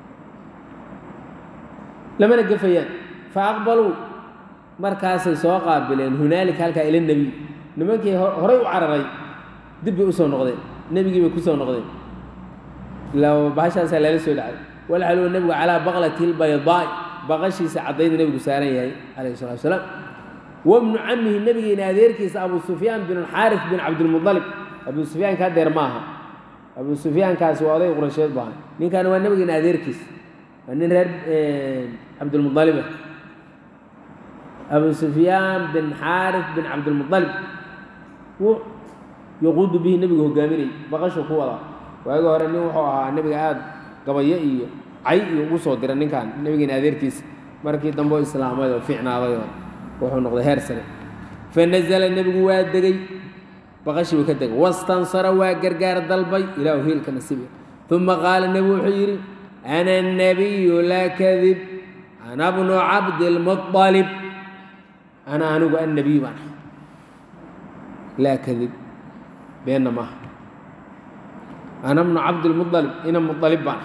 lamana gafayaan fa aqbaluu markaasay soo qaabileen hunaalika halkaa ila nebiy nimankii horay u cararay dib bay u soo noqdeen nebigii bay ku soo noqdeen ilaa bahashaasaa lala soo dhacay walxaluu nebigu calaa baqlati lbaydaa'i baqashiisa caddayda nebigu saaran yahay calayhi salatu wasalaam wabnu camihi nebigiina adeerkiisa abu sufyaan bin alxaaris bin cabdilmudalib abu sufyaanka hadeer ma aha abu sufyaankaasi waa oday quraysheed bu ahaa ninkaani waa nebigiina adeerkiisa waa nin reer cabdilmudalib ah abu sufyaan bin xaaris bin cabdilmudalib يقود به النبي هو جامري بقشوا كولا وأجو هرا إنه هو النبي قاعد قبيئة إيه عي وصود درا إن كان النبي نادر كيس مركي دمبو الإسلام هذا فينا هذا وهو نقضي هرسنة فنزل النبي واد دقي بقشوا كدق واستنصر وجرجار الضلبي إلى هيل كنسبه ثم قال النبي حيري أنا النبي لا كذب أنا ابن عبد المطلب أنا أنا النبي معه لا كذب بينما أنا ابن عبد المطلب إنا مطلب معه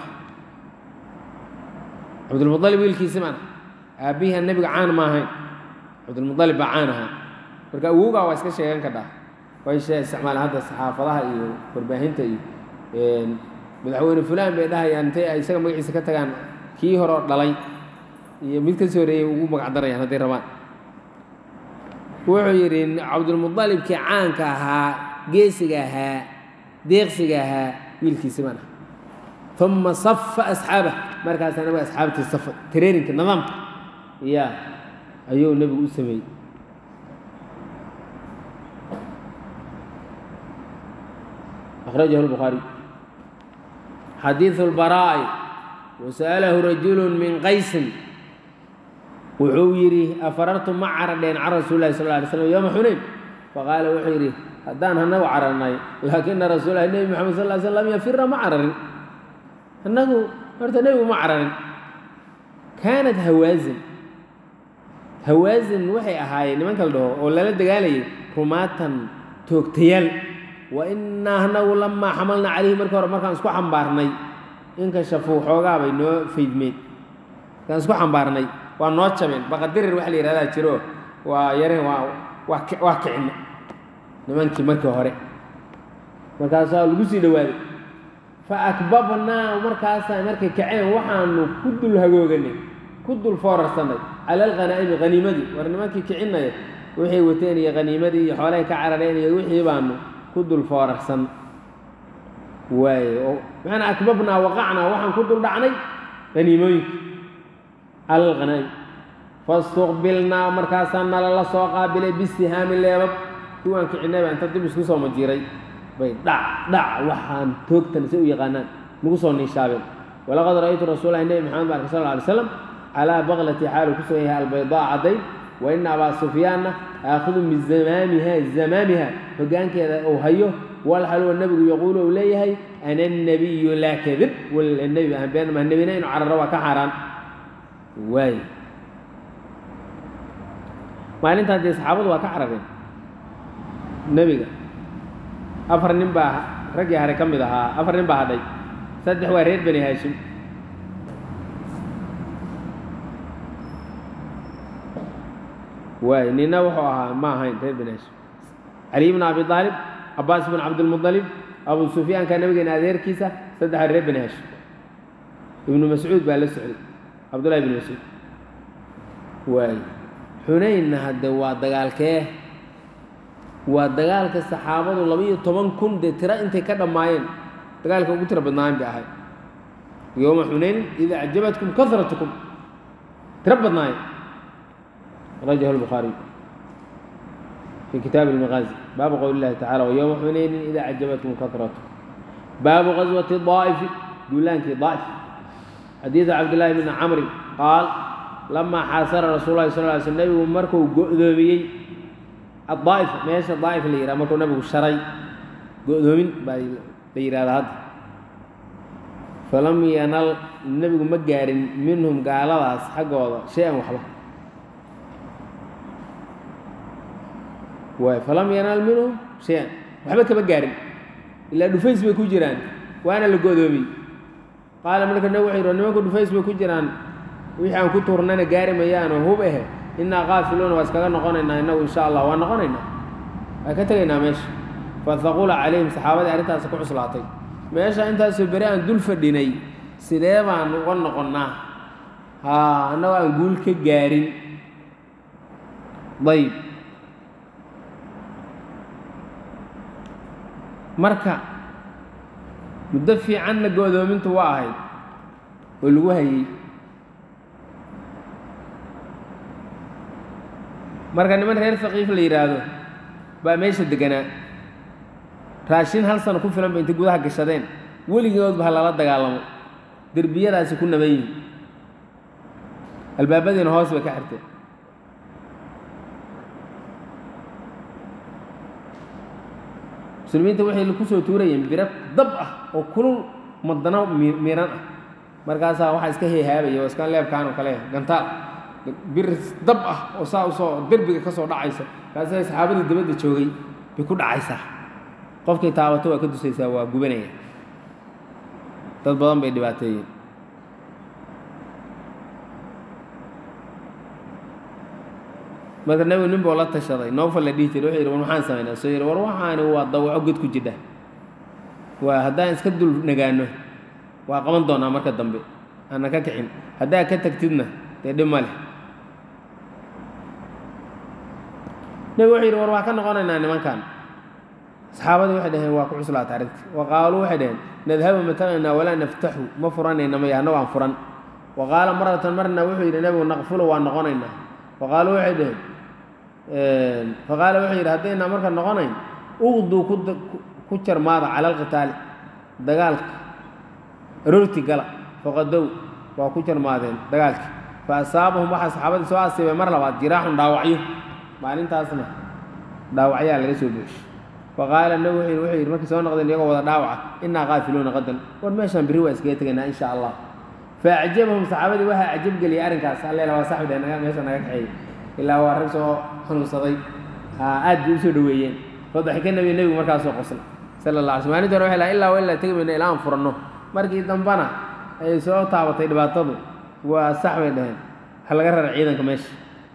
عبد المطلب يلكي سمعنا أبيها النبي عان ما هين عبد المطلب عانها بركا ووقع واسكا شيئا كذا وإيش استعمال هذا الصحافة الله قربهن تي مدحوين فلان بيدها يعني تي أي سكان مقعد سكتة كان كي هرا دلي يمكن سوري ومقع دري هذا الرمان وعيرين عبد المطلب كعان كها جيسجها ديغسجها ملكي سمانة ثم صف أصحابه مركز أنا وأصحابتي الصف ترينك النظام يا أيوه النبي أسمي أخرجه البخاري حديث البراء وسأله رجل من قيس وحويري أفررتم مع عرضين على رسول الله صلى الله عليه وسلم يوم حنين فقال وحيري هدان هنا وعرناي لكن رسول الله النبي محمد صلى الله عليه وسلم يفر مع عرن أنه ارتنبي مع عرن كانت هوازن هوازن وحي أهاي لمن كالده ولا لدقالي رماتا توكتيال وإنا هنا لما حملنا عليه مركور مركان سكو حنبارني إنك شافوا حوغا بينو فيدمين كان سكو حنبارني ونوتش من بقدر الروح اللي هذا تشرو ويره واقعنا نمانك مركو هوري مركاسا لغسي دوال فأكببنا ومركاسا مركي كعين وحانو كد الهجوغني كد الفورسنة على الغنائم غنيمة ورنمانك كعيننا وحي وتاني غنيمة حوالي كعررين وحي بانو كد الفورسنة واي معنا أكببنا وقعنا وحن كد الدعني غنيمة على الغنائم فاستقبلنا مركاسنا لله سوقا بلي بالسهام اللي يبب كوان كعنابا أنت تبس كسو مجيري بي دع دع وحان توقتن سوء يغانان نقصو النشابين ولقد رأيت رسول الله النبي محمد صلى الله عليه وسلم على بغلة حال كسوها البيضاء عدين وإن أبا سفيان آخذ من زمامها زمامها فقان كذا أوهيه والحلو النبي يقول إليه أنا النبي لا كذب والنبي بينما النبي نين على الروا كحران واي ما أنت هذه صحابة وكحرين النبي أفر نبا رجع هركم بها أفر نبا هذي صدق وريد بني هاشم وإننا وحوها ما هين ريد بني هاشم علي بن أبي طالب عباس بن عبد المطلب أبو سفيان كان نبي نادر كيسة صدق ريد بني هاشم ابن مسعود بالسعودي عبد الله بن مسعود واي حنين هذا ودجال كه ودجال كالصحابة والنبي طبعا كن ده ترى أنت كذا ماين دجال كم ترى بدناهم بأهل يوم حنين إذا عجبتكم كثرتكم ترى بدناهم رجه البخاري في كتاب المغازي باب قول الله تعالى ويوم حنين إذا عجبتكم كثرتكم باب غزوة الضائف دولانك ضائف حديث عبد الله بن عمرو قال لما حاصر رسول الله صلى الله عليه وسلم ومركو قذوبي الضائف ماشي الضائف اللي يرى مركو نبي الشرعي قذوبين بيرى هذا فلم ينال النبي مجار منهم قال الله حقه شيئا وحلا فلم ينال منهم شيئا وحبك مجار إلا دفيس بيكون جيران وأنا اللي قذوبي قال ملك النووي إنه كنت فيسبوك كجران ويحان كنت ورننا قاري ميان وهو به إنا غافلون واسكاغا نقونينا إنه إن شاء الله ونقونينا أكتغينا ماشي فثقول عليهم صحابة أريتها سكوع صلاتي ماشي أنت سبريان دول فرديني سيديبا نقول نقولنا ها أنا أقول كجارين طيب مركا مدفع عنك قدومينته واحد والوهي marka niman reer faqiif la yiraahdo ba meesha deganaa raashin hal sano ku filan bay inta gudaha gashadeen weligood ba lala dagaalamo derbiyadaasi ku nabayn albaabadiina hoos bay ka xirteen muslimiinta waxay ku soo tuurayeen biro dab ah oo kulul madana miiran ah markaasaa waxaa iska heehaabaya oo iska leebkaan oo kale gantaal bir dab ah oo saa usoo derbiga ka soo dhacaysa kaasay saxaabadii dibadda joogay bay ku dhacaysaa qofkay taabato waa ka dusaysaa waa gubanaya dad badan bay dhibaateeyeen marka nabigu nin buu la tashaday noofal la dhihi jiray wuxuu yidhi war maxaan samaynaa soo yidhi war waxaani waa dawaco god ku jidha waa haddaan iska dul nagaano waa qaban doonaa marka dambe aanna ka kicin haddaa ka tagtidna dee dhib ma leh nabigu wuxuu yidhi war waa ka noqonaynaa nimankan saxaabadii waxay dhaheen waa ku cuslaata arrintii wa qaaluu waxay dhaheen nadhabu mataqaynaa walaa naftaxu ma furanayna maya annagu aan furan wa qaala maratan marna wuxuu yidhi nabigu naqfulu waa noqonaynaa wa qaaluu waxay dhaheen faqaala wuxuu yidhi haddaynaa marka noqonayn uqduu ku jarmaada cala alqitaali dagaalka aroorti gala faqadow waa ku jarmaadeen dagaalkii fa asaabahum waxaa saxaabadii soo asiibay mar labaad jiraaxun dhaawacyo maalintaasna dhaawacyaa laga soo buuxshay faqaala nabi wuxuu wuxuu yidhi markii soo noqdeen iyagoo wada dhaawaca innaa qaafiluuna qadan war meeshaan berri waa iskaga tegaynaa insha allah faacjabahum saxaabadii waxaa cajab geliyay arrinkaas alleela waa saxbi dheh naga meesha naga kaxeeyey ilaa waa rag soo xanuunsaday aad bay usoo dhoweeyeen fadaxika nabi nebigu markaasoo qosla sala allah alay sl maalinta hore waxay lahay illaa waa ilaa tegi mayna ilaa aan furanno markii dambana ay soo taabatay dhibaatadu waa sax bay dhaheen ha laga rara ciidanka meesha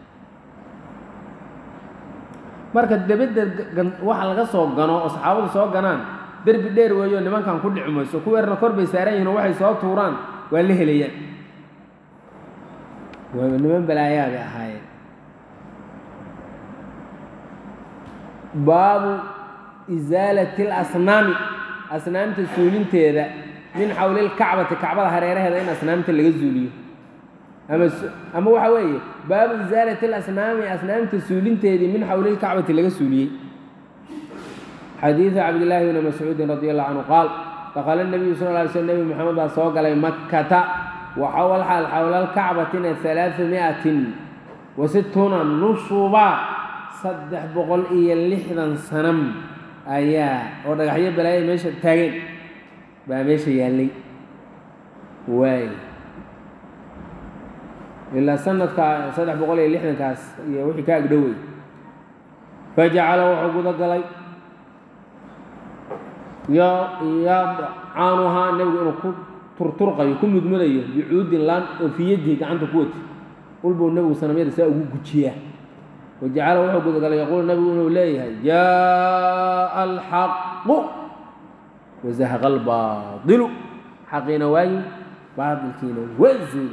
marka debedda waxa laga soo gano oo saxaabadu soo ganaan derbi dheer weeyo nimankan ku dhici mayso kuweerna kor bay saaran yihiin oo waxay soo tuuraan waa la helayaan waa niman balaayaa bay ahaayeen baabu isaalati alasnaami asnaamta suulinteeda min xawli lkacbati kacbada hareeraheeda in asnaamta laga zuuliyo ama ama waxa weeye baabu isaalati alasnaami asnaamta suulinteedii min xawli lkacbati laga suuliyey xadiidu cabdillaahi bni mascuudin radi allahu canhu qaal daqala nabiyu sal lla alay sl nebi moxamed baa soo galay makkata waxawal xaal xawla alkacbatina alaaa miatin wa situuna nusuba saddex boqol iyo lixdan sanam ayaa oo dhagaxyo balaaya meesha taageen baa meesha yaallay waay ilaa sanadka saddex boqol iyo lixdankaas iyo wixii ka agdhowey fajacala wuxuu guda galay yadcaanuhaa nebigu inuu ku turturqayo ku mudmudayo bicuudin laan oo fii yadihi gacanta ku wati ulbuu nebigu sanamyada saa ugu gujiyaa wajacala wuxuu gudagalay yaquulu nabigu inuu leeyahay jaa alxaqu wazahaqa albaadilu xaqiina waayi baadilkiina waa zuuli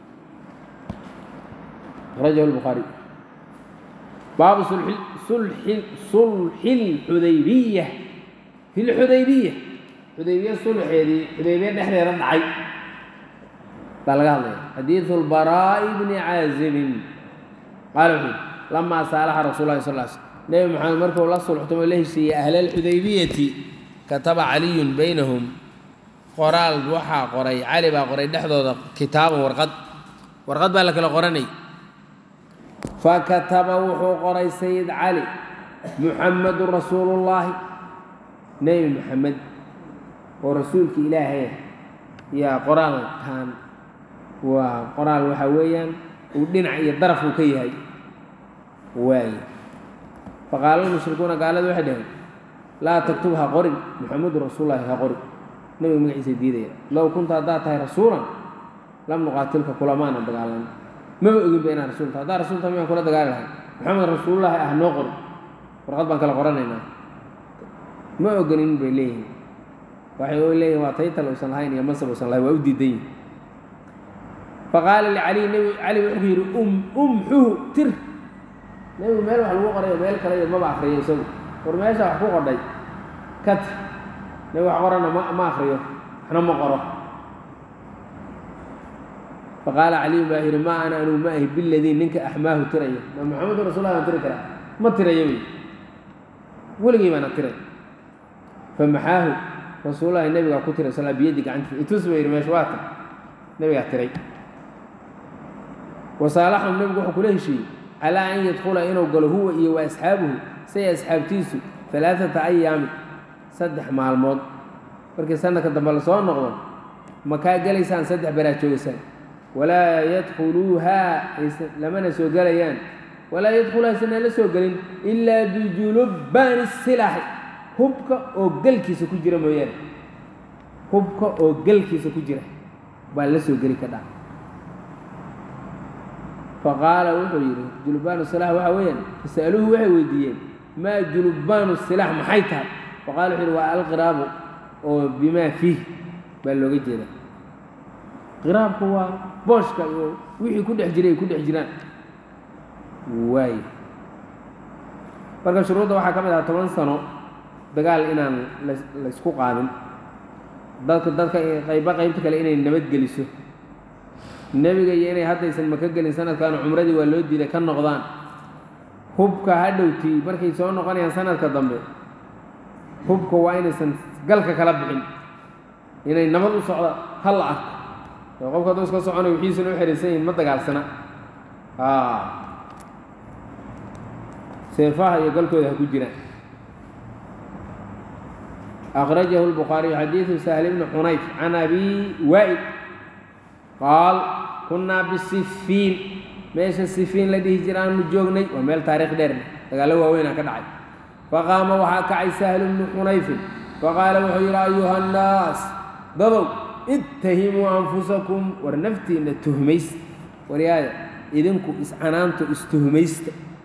akhrajahu lbukhaari baabu sulxi lxudaybiya fi lxudaybiya xudaybiya sulxeedii xudaybiya dhexdeeda dhacay baa laga hadlaya xadiidu lbaraa'i bni caazibin qaala wuxuu lamaa saalaxa rasul lahi sal l slm nebi maxamed markuu la sulxtumo la heshiiyey ahla alxudaybiyati kataba caliyun baynahum qoraal waxaa qoray cali baa qoray dhexdooda kitaaban warqad warqad baa la kala qoranay fakataba wuxuu qoray sayid cali muxamedun rasuulullaahi nebi maxamed oo rasuulka ilaahay yaa qoraalkan waa qoraal waxaa weeyaan uu dhinac iyo daraf uu ka yahay waaye faqaala lmushrikuuna gaalada waxay dhaheen laa taktub ha qorin muxamedun rasuulullaahi ha qorin nebiga magaciisa diidaya low kunta haddaad tahay rasuulan lam nuqaatilka kulamaana dagaalan maba oginba inaan rasuul tahay haddaa rasuul tahay miyaan kula dagaali lahay maxamed rasuulullaahi ah noo qor warqad baan kala qoranaynaa ma oganin bay leeyihin waxay oo leeyihin waa taytal uusan lahayn iyo masab uusan lahayn waa u diidan yihin faqaala licaliy nebi cali wuxuu yidhi um umxuhu tir nebigu meel wax lagu qorayo meel kale iyo maba akriyo isagu war meesha wax ku qodhay ka tir nebi wax qorana ma ma akriyo waxna ma qoro faqaala caliyu baa yidhi maa ana anugu ma ahi biladii ninka axmaahu tiraya ma maxamedun rasuulullahi baan tiri karaa ma tirayo wy weligii baana tiray فمحاه رسول الله النبي قال كتر صلى بيدك عنك تصبر مشوات النبي اعتري وصالحهم النبي وحو كله شيء على أن يدخل إنه قال هو إيه وأصحابه سي أصحاب تيسو ثلاثة أيام صدح مع الموت markii sanadka dambe la soo noqdo ma ka galeysaan saddex baraad joogsaan wala yadkhuluha lamana soo galayaan wala yadkhuluha sana la soo galin illa bi julubban silah hubka oo galkiisa ku jira mooyaan hubka oo galkiisa ku jira baa la soo gali ka dhac faqala wuxuu yiri julubban silah waxa weeyaan fasaluhu waxay weydiiyeen ma julubban silah maxay tahay faqala wuxuu waa al-qiraab oo bima fihi baa looga jeeda qiraabku waa booshka iyo wixii ku dhex jiray ku dhex jiraan way marka shuruudda waxa ka mid ah toban sano dagaal inaan la isku qaadin dadka dadka qayba qaybta kale inay nabad geliso nabiga iyo inay haddaysan maka gelin sanadkan umradii waa loo diiday ka noqdaan hubka hadhowtii markay soo noqonayaan sanadka dambe hubka waa inaysan galka kala bixin inay nabad u socdo hal ah oo qofka dad iska soconay wixiisa loo xiriirsan ma dagaalsana ah seefaha iyo galkooda ku jiraan akhrajahu al-bukhari hadith sahl ibn hunayf an abi wa'id قال كنا بالسفين ماشي السفين الذي هجران جوغني وميل تاريخ ديرنا دغالو واوينا كدعي فقام وحكى سهل بن حنيف فقال وحي أيها الناس ضبوا اتهموا أنفسكم ورنفتي إن التهميست وريايا إذنكم إسعنانتوا استهميست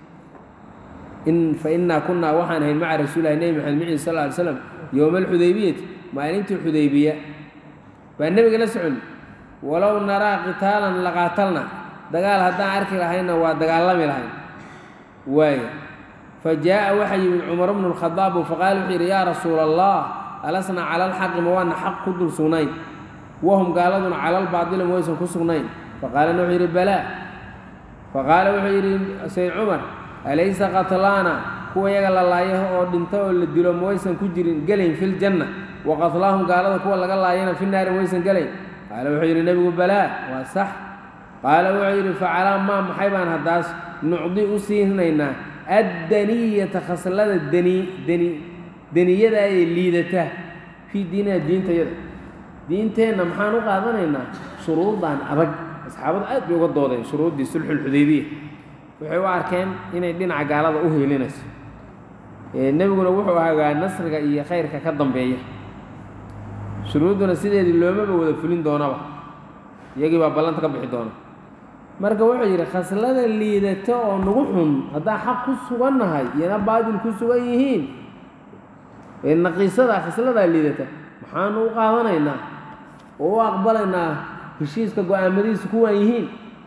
إن فإنا كنا وحنا مع رسول الله محمد صلى الله عليه وسلم يوم الحديبية ما أنت الحديبية فالنبي قال سعون ولو نرى قتالا لقاتلنا دقال هذا عرك لهينا ودقال لم لهين واي فجاء وحي من عمر بن الخطاب فقال يا رسول الله ألسنا على الحق موانا حق قدر سنين وهم قالوا على الباطل مويسن كسنين فقال نوحي بلا فقال وحي سيد عمر أليس قتلانا هو يقال الله يهو دنتو اللي دلو مويسن كجرين قلين في الجنة وقتلاهم قالوا كوا لقال الله ينا في النار مويسن قلين قال وحي النبي بلا وصح قال وحي فعلا ما محيبان هداس نعضي أسيهنينا الدنية خصلة الدني دني دنيا ذا الليدته في ديننا دين تيد دين تينا محانو قادنا شروط عن أرق أصحاب الأد بيقضوا ذي شروط دي صلح الحديبية وحيوا أركان إن الدين عقالة أوهي لناس النبي يقول وحوا هذا النصر إيه خير كقدم بيه شروطنا سيدة اللي ما بيقول فلين دونا يجي بابلان تكبح دونا marka wuxuu yiri khaslada liidato oo nagu xun hadaa xaq ku suganahay yana baadil ku sugan yihiin in naqiisada khaslada liidata maxaan u qaadanaynaa oo aqbalaynaa heshiiska go'aamadiisa ku waan yihiin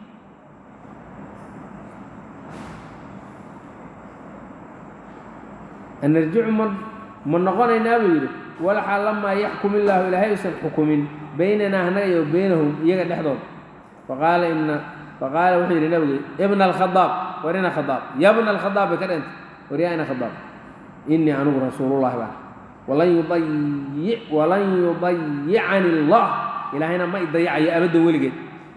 an narji'u man noqonaynaa buu yiri wala xalama yaxkum illahu ilaahay usan xukumin baynana hanaga iyo baynahum iyaga dhexdood faqala inna فقال وحي لنبي ابن الخطاب ورنا خطاب يا ابن الخطاب كده انت وريانا خطاب اني انا رسول الله بعد ولن يضيع ولن يضيعني الله الى هنا ما يضيعني ابدا ولقيت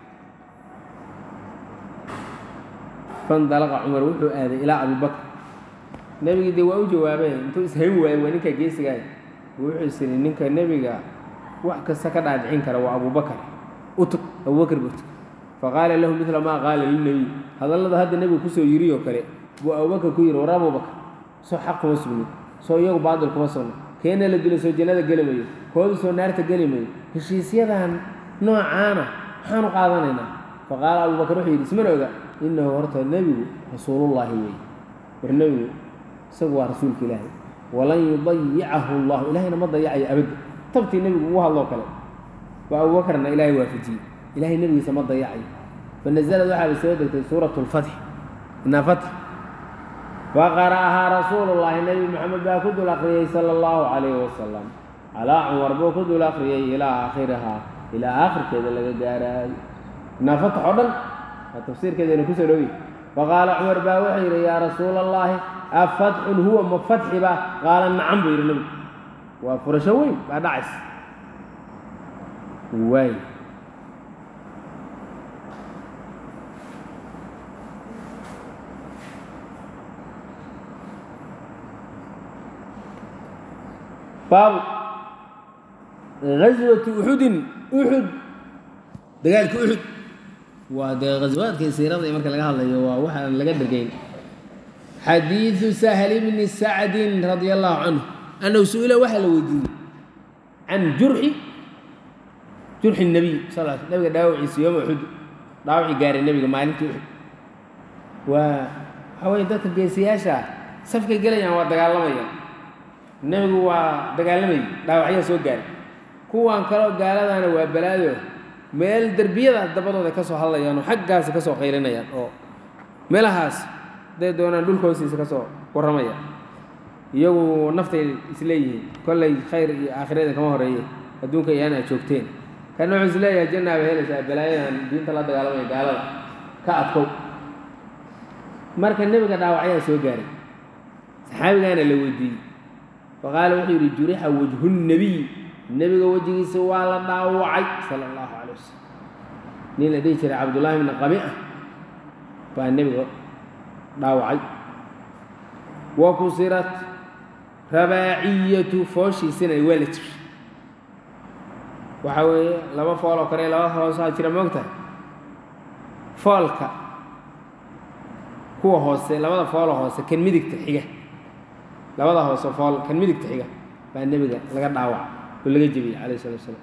فانطلق عمر وحو آذي الى ابي بكر نبي دي واو جوابين انتو اسهي واي ونينكا جيسغاي وحو يسري نينكا نبيغا wax kasta ka dhaadicin kara waa Abu Bakar utub Abu Bakar but فقال له مثل ما قال للنبي هذا الله هذا النبي كسو يريو كره بو أبو بكر كير ورا أبو بكر سو حق مسلم سو يو بعض الكمسون كأن اللي دل سو جنة قلمي كود سو نار تقلمي هالشيء هذا نوع عامة حنو قاضينا فقال أبو بكر وحيد اسمه إنه ورث النبي رسول الله وي والنبي سوى رسول الله ولن يضيعه الله إلهنا ما ضيعه أبدا طبتي النبي وها الله كلام وأبو بكر إن إلهي وافجي إلهي النبي سما ضيعي فنزل واحد سورة سورة الفتح إنها فتح وقرأها رسول الله النبي محمد باكد الأخرية صلى الله عليه وسلم على عمر باكد الأخرية إلى آخرها إلى آخر كذا اللي قال إنها فتح عدن التفسير كذا نكسر له فقال عمر باوحي يا رسول الله أفتح هو مفتح با قال نعم بير النبي وفرشوين بعد عس واي باب غزوة أحد أحد دقالك أحد وده غزوات كثيرة زي ما كان لقاها الله وواحد لقدر جين حديث سهل بن سعد رضي الله عنه أنه سئل واحد ودي عن جرح جرح النبي صلى الله عليه وسلم النبي داوعي يوم أحد داوعي قال النبي ما علمت أحد وحوالي ذات الجيسياشة صفقة قليلا ودقال الله مياه النبي هو دقالمي داوعيه soo gaar kuwan kale gaaladana waa balaado meel darbiyada dabadooda ka soo hadlayaan oo xaggaas ka soo qeylinayaan oo meelahaas day doonaan dhulkoosiisa ka soo waramayaan iyagu naftay isleeyihiin kollay khayr iyo aakhirada kama horeeyay adduunka iyana joogteen kana wuxuu isleeyahay jannada helaysa balaayadan diinta la dagaalamay gaalada ka adkow marka nabiga daawacyada soo gaaray saxaabigana la weydiiyay فقال وحي جرح وجه النبي النبي وجهه سوى داوعي صلى الله عليه وسلم نيل ديشر عبد الله بن قميئة فالنبي داوعي وكسرت رباعية فوشي سنة ولد وحوي لما فولو كري لما فولو ساجر موقته فولك هو هوسه لما فولو هوسه كان ميدك تحيقه labada hoos fool kan midigta xiga baa nabiga laga dhaawac oo laga jibiyay kaleey sallallahu alayhi wasallam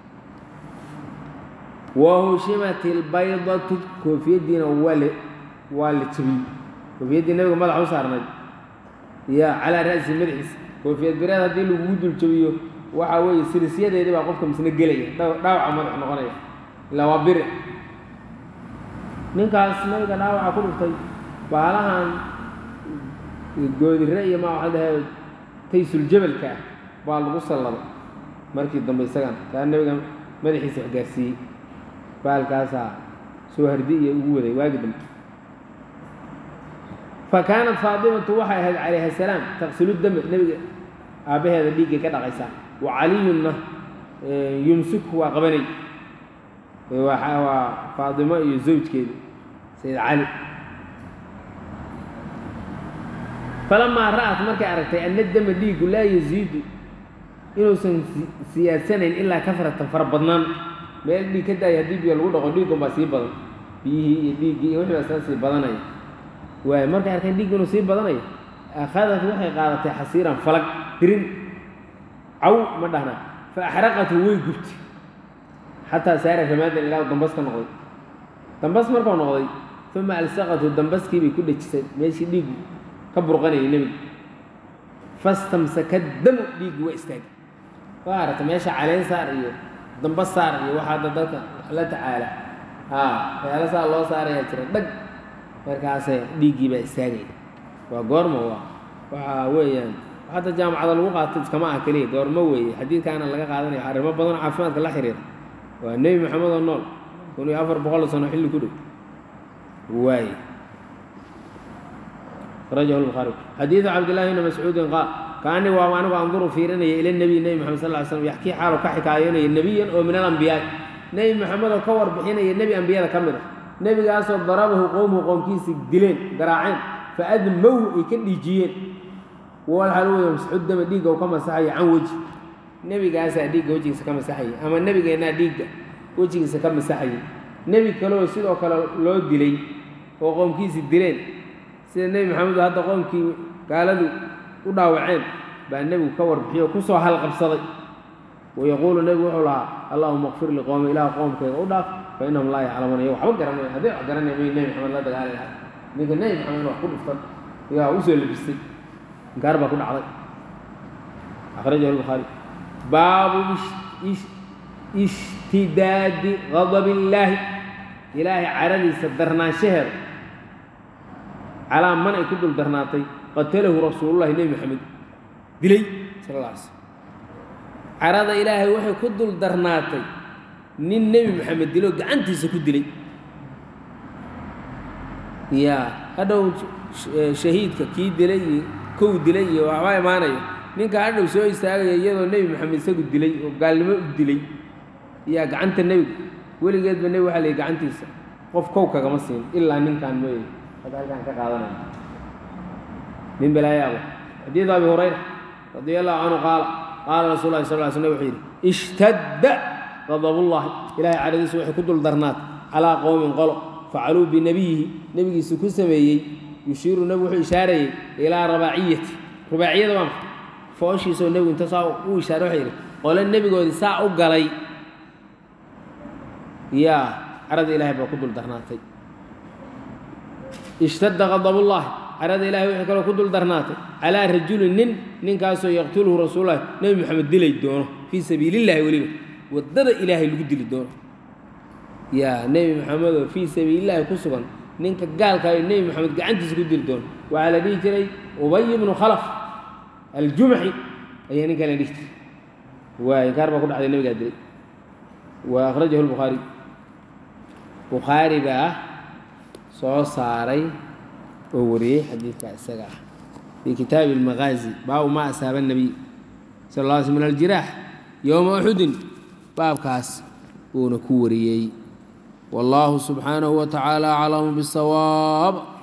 wa hushimatil baydatu koofiyadina wale wal jibi koofiyadina nabiga madax u saarnay ya ala raasi madaxis koofiyad birada hadii lagu dul jibiyo waxa weeye silsiyadeedii baa qofka misna gelaya dhaawac madax noqonaya ila waa bir ninkaas nabiga dhaawac ku dhuftay baalahan goodire iyo ma waxaad taysul jabalka baa lagu sallado markii dambe isagan taa nabiga madaxiisa gaarsiiyay baalkaasa soo hardiye ugu waday waagi dambe فكانت فاطمة وحي عليه السلام تغسل الدم نبي أبيها ذا بيجي كذا قيسا وعلي يمسك وقبني وفاطمة يزوج كذا سيد علي فلما رأت مركي أركتي أن الدم ديق لا يزيد إنه سياسين إلا كثرة فربضنان ما يلبي كده يهديد يلغو لغديكم بسيب بدن بيه ديق وحي أساسي بدني ومركي أركتي ديق إنه سيب بدني أخذت وحي قادتي حصيرا فلق ترين أو مدهنا فأحرقته ويقبت حتى سارة جمادا إلى الدنبس كان نغضي دنبس مركو نغضي ثم ألسقته الدنبس كي بكل جسد ماشي ديق كبر غني النبي فاستمسك الدم ديق واستاج فارت ماشي عليه صار إيه دنبس صار إيه واحد ضدك الله تعالى ها فعلا صار الله صار يهتر دق مركاسه ديقي باستاجي وقرم هو وعويان حتى جامعة الوقت كما أكلي دور موي حديث كان لقى قاعدني حرم بدن عفانك الله حرير والنبي محمد النور كونوا يعفر بقول سنة حل كله واي رجه البخاري حديث عبد الله بن مسعود قال كاني وانا انظر في رني الى النبي النبي محمد صلى الله عليه وسلم يحكي حاله كحكايين النبي او من الانبياء نبي محمد كور بحين النبي انبياء كامل نبي قاس ضربه قومه قوم كيس دلين قراعين فادموا يكديجين والحلو مسعود دم ديقه وكما سحي عن وجه نبي قاس ديقه وجهه كما سحي اما النبي قينا ديقه وجهه كما سحي نبي كلو سيدو كلو لو دلي وقوم كيس دلين سيدنا النبي محمد هذا قومكي قالوا وداوعين بان النبي كور بخيو كسو حل قبصدي ويقول النبي وحلا اللهم اغفر لقوم الى قومك وداف فانهم لا يعلمون يو حق غران هذا غران النبي محمد لا دغال نيجي النبي محمد wax ku dhuftan yaa u soo labistay garba ku dhacday akhrajahu al-bukhari babu ishtidad ghadab allah ilahi aradi sadarna shahr على من يكون الدرناتي قتله رسول الله النبي محمد دلي صلى الله عليه وسلم عرض إلهي وحي كد الدرناتي نين النبي محمد دلو أنت سكد دلي يا هذا شهيد كي دلي كو دلي وعواي ماني ninka hadhow soo istaagaya iyadoo nebi maxamed isagu dilay oo gaalnimo u dilay yaa gacanta nebiga weligeedba nebi waxaa leeyay gacantiisa qof kow kagama siin ilaa ninkan mooye hadda halkaan ka qaadanaya min balaayaaba xadiid abi hurayra radia allahu canhu qaala qaala rasuul llahi sal ly slm wuxuu yidhi ishtadda qadabullahi ilaahay caradiisa waxay ku dul darnaat calaa qowmin qolo facaluu binabiyihi nebigiisa ku sameeyey yushiiru nebigu wuxuu ishaarayey ilaa rabaaciyati rubaaciyada waa maxay fooshiisoo nebigu inta saa u ishaaray waxa yidhi qole nebigoodii saa u galay yaa carada ilaahay baa ku dul darnaatay ishtadda qadabullahi carada ilahay waxay kaloo ku dul darnaatay calaa rajulin nin ninkaasoo yaqtuluhu rasuululahi nebi moxamed dilay doono fii sabiilillahi weliba waddada ilaahay lagu dili doono yaa nebi moxamedoo fii sabiilillaahi ku sugan ninka gaalkaayo nebi moxamed gacantiisa ku dili doono waxaa la dhihi jiray ubay ibnu khalaf aljumaxi ayaa ninkan la dhihi jiray waay kaar baa ku dhacday nebigaa dilay wa akhrajahu lbukhaari bukhaari baa soo saaray oo wariyey xadiidka isaga ah fii kitaabi almagaazi baabu maa asaaba annabiy sal alla alay sl min aljiraax yowma uxudin baabkaas buuna ku wariyey wallaahu subxaanahu wa tacaala aclamu bisawaab